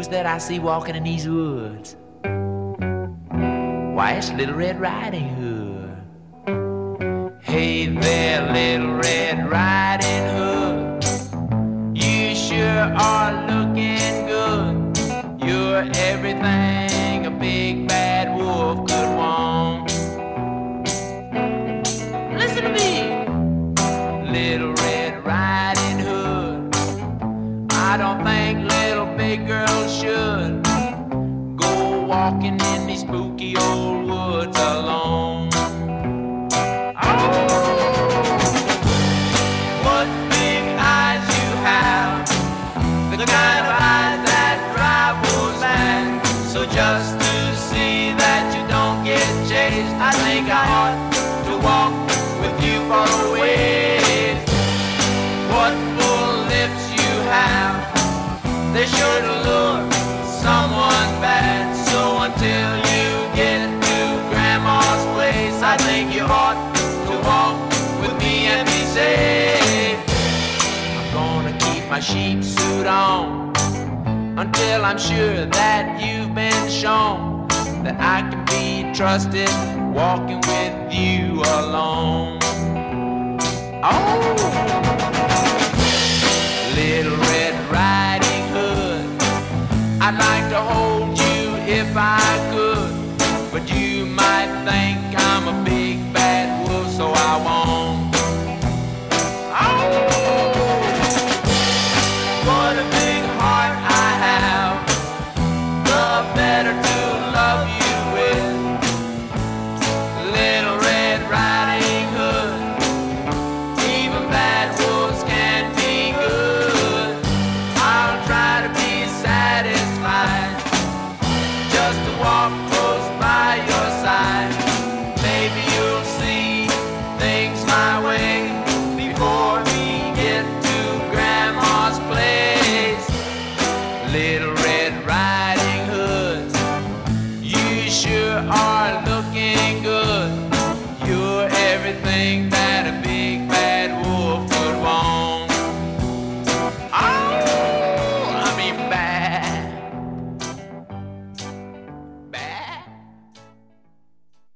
Who's that I see walking in these woods? Why, it's Little Red Riding Hood. Hey there, Little Red Riding Hood, you sure are looking good. You're everything a big bad wolf could want. Listen to me, Little Red Riding Hood. I don't think little big girls should go walking in these spooky old woods alone. What big eyes you have, the kind of eyes that drive wolves mad. So just to see that you don't get chased, I think I ought to walk with you for a ways. What full lips you have, they sure to lure someone bad. So until you get to Grandma's place, I think you ought to walk with me and be safe. I'm gonna keep my sheep suit on until I'm sure that you've been shown that I can be trusted walking with you alone. Oh!